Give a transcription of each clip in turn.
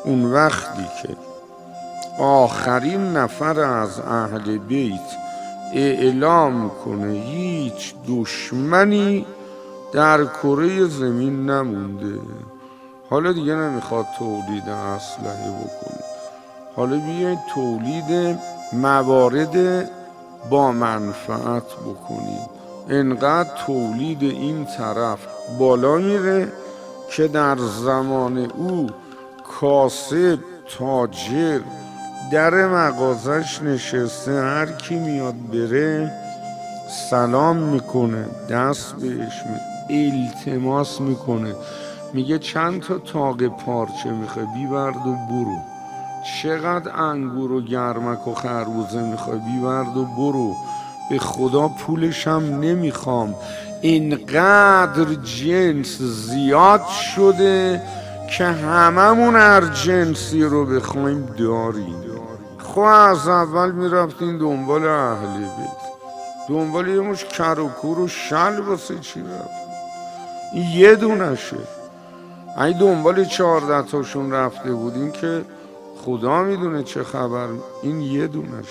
اون وقتی که آخرین نفر از اهل بیت اعلام کنه هیچ دشمنی در کره زمین نمونده، حالا دیگه نمیخواد تولید اسلحه بکنه، حالا بیاید تولید موارد با منفعت بکنیم. انقدر تولید این طرف بالا میره که در زمان او کاسب تاجر در مغازش نشسته، هر کی میاد بره سلام میکنه، دست بهش التماس میکنه، میگه چند تا تاق پارچه میخوای بیبرد و برو، چقدر انگور و گرمک و خربوزه میخوای بیبرد و برو، به خدا پولش هم نمیخوام. اینقدر جنس زیاد شده که هممون هر جنسی رو بخوایم داریم. خب از اول میرفتین دنبال اهل بیت، دنبال یه مش کر و کور و شل واسه چی رفت؟ این یه دونشه. اگه دنبال 14 تاشون رفته بودین که خدا میدونه چه خبر. این یه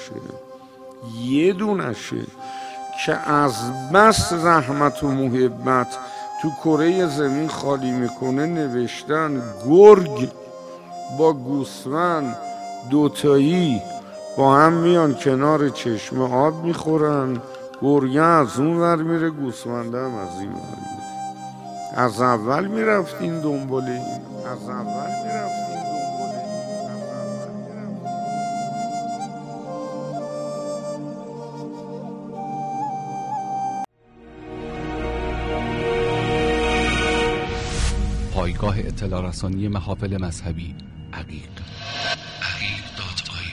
دونشه که از بس رحمت و محبت تو کره زمین خالی میکنه نوشتن گرگ با گوسفند دوتایی با هم میان کنار چشمه آب میخورن، گرگه از اون ور میره گوسفنده هم از این ور میره. از اول میرفتین دنبال این، از اول میرفتین دنبال این. پایگاه اطلاع رسانی محافل مذهبی عقیق. عقیق.ir